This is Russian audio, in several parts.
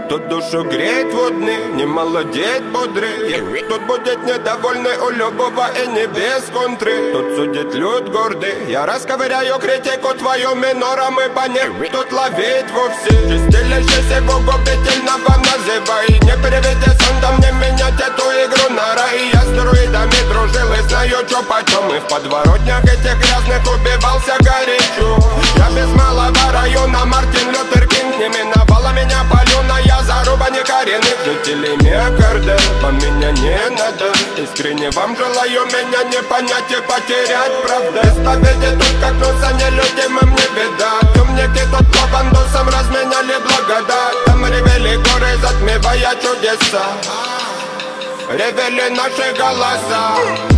Тут душу греет водный, не молодеет бодрый. Тут будет недовольный у любого и не без контры. Тут судит люд гордый, я расковыряю критику твою минором, ибо не тут ловить вовсе. Чистилище всего губительного называй. Не переведи сандом, не менять эту игру на рай. Я с друидами дружил и знаю, чё почем. И в подворотнях этих грязных убивался горячо. Я без малого района Мартин Лютер Кинг. Не миновала меня полюна, я заруба некоренных жителей Миокарда. Вам меня не надо, искренне вам желаю меня не понять и потерять, правда. Исповеди тут как туса, нелюдимым не беда. Темники тут по бандусам разменяли благодать. Там ревели горы, затмевая чудеса. Ревели наши голоса.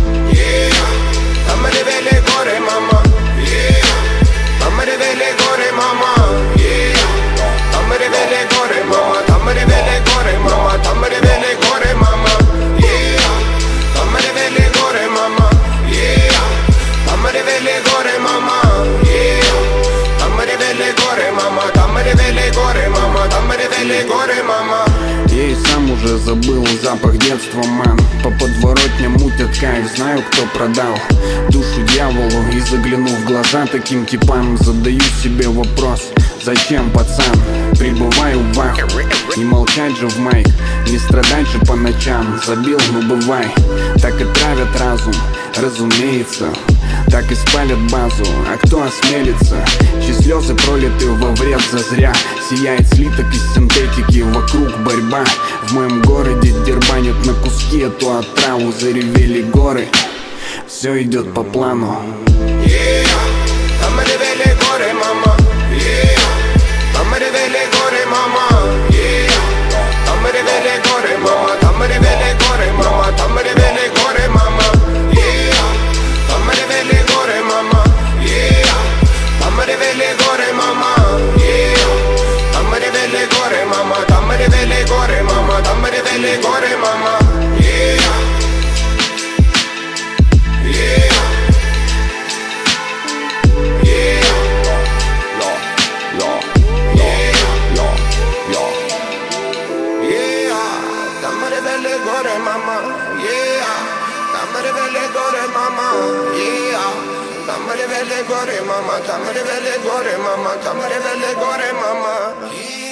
Там ревели горы, мама. Там ревели горы, мама. Там ревели горы, мама. Там ревели горы, мама. Там ревели горы, мама. Там ревели горы, мама. Там ревели горы, мама. Там ревели горы, мама. Там ревели горы, мама. Там ревели горы, мама. Я и сам уже забыл запах детства, мэн. По подворотням мутят кайф, знаю, кто продал душу дьяволу. И заглянув в глаза таким типам, задаю себе вопрос: зачем, пацан? Прибываю в аху, не молчать же в майк, не страдать же по ночам. Забил, ну бывай, так и травят разум, разумеется. Так и спалят базу, а кто осмелится? Чьи слезы пролиты во вред зазря. Сияет слиток из синтетики, вокруг борьба. В моем городе дербанят на куски эту отраву. Заревели горы, все идет по плану. Там ревели горы, мама. Там ревели горы, мама. Там ревели горы, мама. Там ревели горы, мама. Там ревели горы, мама. Там ревели горы, мама. Там ревели горы, мама. Там ревели горы, мама. Там ревели горы, мама. Там ревели горы, мама. Там ревели горы, мама. Там ревели горы, мама. Там ревели горы, мама. Там ревели горы, мама. Там ревели горы, мама.